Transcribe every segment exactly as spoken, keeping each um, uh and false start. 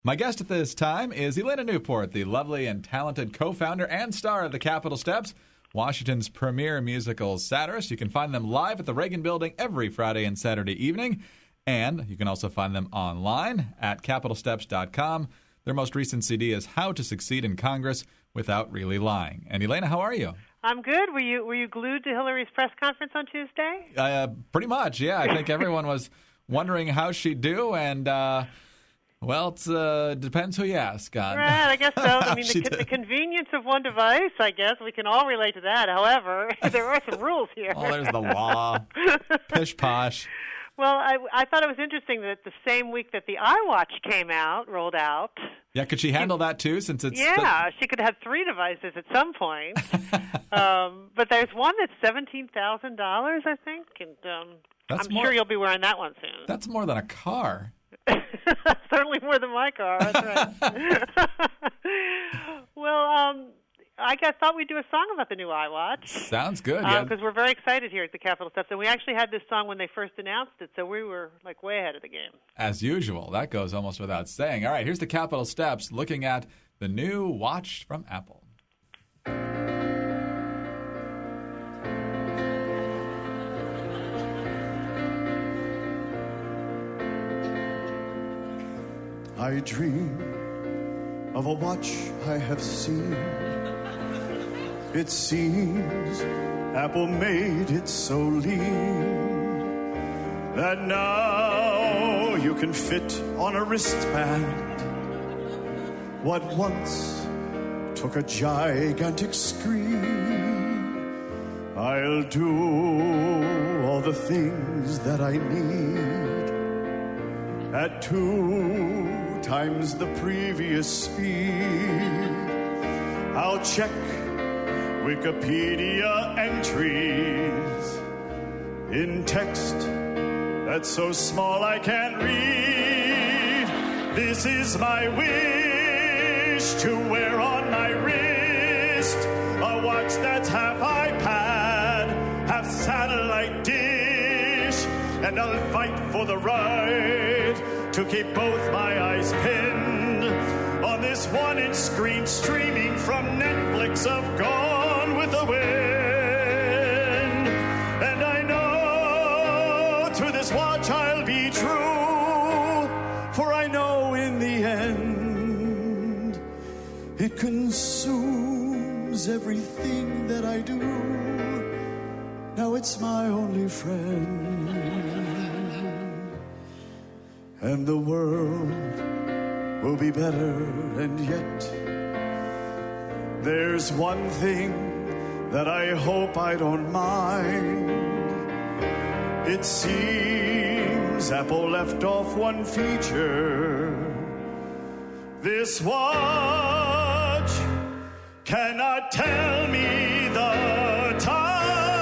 My guest at this time is Elena Newport, the lovely and talented co-founder and star of the Capitol Steps, Washington's premier musical satirist. You can find them live at the Reagan Building every Friday and Saturday evening, and you can also find them online at capitol steps dot com. Their most recent C D is How to Succeed in Congress Without Really Lying. And Elena, how are you? I'm good. Were you were you glued to Hillary's press conference on Tuesday? Uh, pretty much, yeah. I think everyone was wondering how she'd do, and uh, well, it uh, depends who you ask. On right, I guess so. I mean, the, the convenience of one device, I guess we can all relate to that. However, there are some rules here. Oh, there's the law. Pish posh. Well, I, I thought it was interesting that the same week that the iWatch came out, rolled out. Yeah, could she handle she, that too? Since it's yeah, the... she could have three devices at some point. um, but there's one that's seventeen thousand dollars, I think, and um, I'm more, sure you'll be wearing that one soon. That's more than a car. Certainly more than my car. That's right. Well, um, I guess, thought we'd do a song about the new iWatch. Sounds good, yeah. yeah. Because we're very excited here at the Capitol Steps. And we actually had this song when they first announced it, so we were, like, way ahead of the game. As usual. That goes almost without saying. All right, here's the Capitol Steps looking at the new watch from Apple. I dream of a watch I have seen. It seems Apple made it so lean that now you can fit on a wristband what once took a gigantic screen. I'll do all the things that I need at two times the previous speed. I'll check Wikipedia entries in text that's so small I can't read. This is my wish to wear on my wrist a watch that's half iPad, half satellite dish, and I'll fight for the right to keep both my eyes pinned on this one-inch screen streaming from Netflix of Gone with the Wind. And I know to this watch I'll be true, for I know in the end it consumes everything that I do. Now it's my only friend, and the world will be better. And yet there's one thing that I hope I don't mind. It seems Apple left off one feature. This watch cannot tell me the time.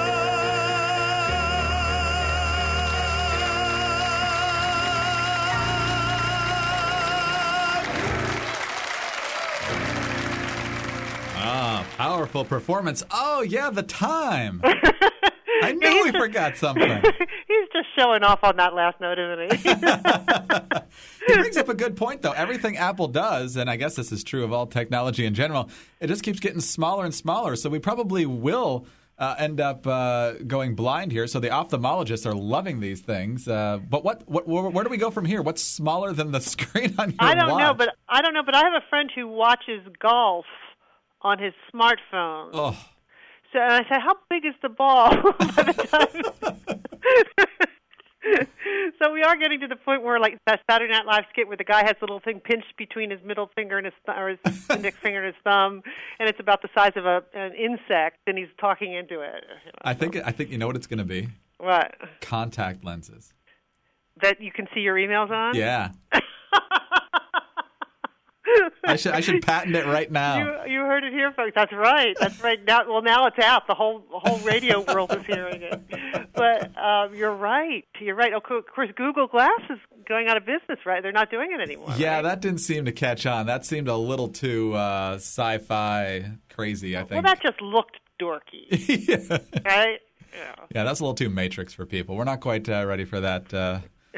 Ah, powerful performance. Oh, yeah, the time. I knew yeah, we just, forgot something. He's just showing off on that last note, isn't he? He brings up a good point, though. Everything Apple does, and I guess this is true of all technology in general, it just keeps getting smaller and smaller. So we probably will uh, end up uh, going blind here. So the ophthalmologists are loving these things. Uh, but what, what, where, where do we go from here? What's smaller than the screen on your I don't watch? know, but I don't know. But I have a friend who watches golf on his smartphone. Oh. So and I said, how big is the ball by the time? So we are getting to the point where, like that Saturday Night Live skit where the guy has the little thing pinched between his middle finger and his, th- or his index finger and his thumb, and it's about the size of a, an insect, and he's talking into it. You know, I so. think I think you know what it's going to be. What? Contact lenses. That you can see your emails on? Yeah. I should I should patent it right now. You, you heard it here, folks. That's right. That's right. Now, well, now it's out. The whole the whole radio world is hearing it. But um, you're right. You're right. Of course, Google Glass is going out of business, right? They're not doing it anymore. Yeah, right? that didn't seem to catch on. That seemed a little too uh, sci-fi crazy, I think. Well, that just looked dorky. Yeah. Right? Yeah. Yeah, that's a little too Matrix for people. We're not quite uh, ready for that. Uh,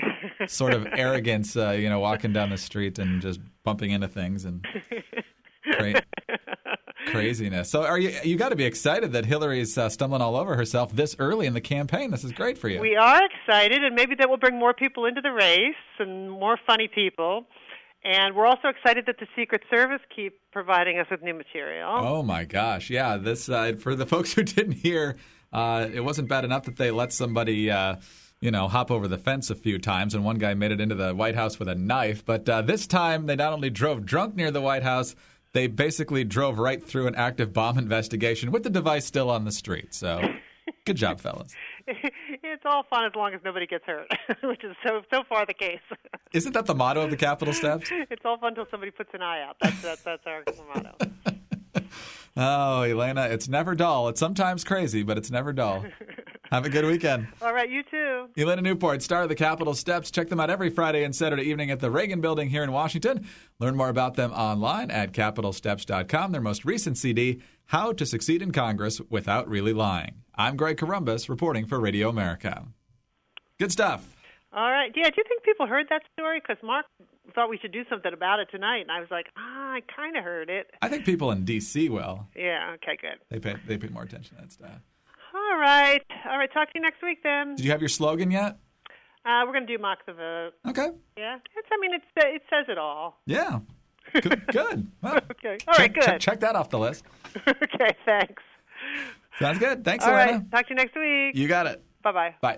sort of arrogance, uh, you know, walking down the street and just bumping into things and cra- craziness. So, are you? You got to be excited that Hillary's uh, stumbling all over herself this early in the campaign. This is great for you. We are excited, and maybe that will bring more people into the race and more funny people. And we're also excited that the Secret Service keep providing us with new material. Oh my gosh, yeah! This uh, for the folks who didn't hear, uh, it wasn't bad enough that they let somebody, uh, you know, hop over the fence a few times, and one guy made it into the White House with a knife. But uh, this time, they not only drove drunk near the White House, they basically drove right through an active bomb investigation with the device still on the street. So, good job, fellas. It's all fun as long as nobody gets hurt, which is so so far the case. Isn't that the motto of the Capitol steps? It's all fun until somebody puts an eye out. That's that's, that's our motto. Oh, Elena, it's never dull. It's sometimes crazy, but it's never dull. Have a good weekend. All right, you too. Elena Newport, star of the Capitol Steps. Check them out every Friday and Saturday evening at the Reagan Building here in Washington. Learn more about them online at capitol steps dot com. Their most recent C D, How to Succeed in Congress Without Really Lying. I'm Greg Corombos, reporting for Radio America. Good stuff. All right. Yeah, do you think people heard that story? Because Mark thought we should do something about it tonight, and I was like, ah, I kind of heard it. I think people in D C will. Yeah, okay, good. They pay, they pay more attention to that stuff. All right. All right, talk to you next week then. Did you have your slogan yet? Uh, we're going to do Mock the Vote. Okay. Yeah. It's, I mean, it's, it says it all. Yeah. Good. Good. Well, okay. All check, right, good. Check, check that off the list. Okay, thanks. Sounds good. Thanks, all Elena. Right. Talk to you next week. You got it. Bye-bye. Bye.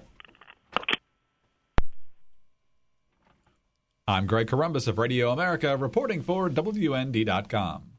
I'm Greg Corombos of Radio America, reporting for W N D dot com.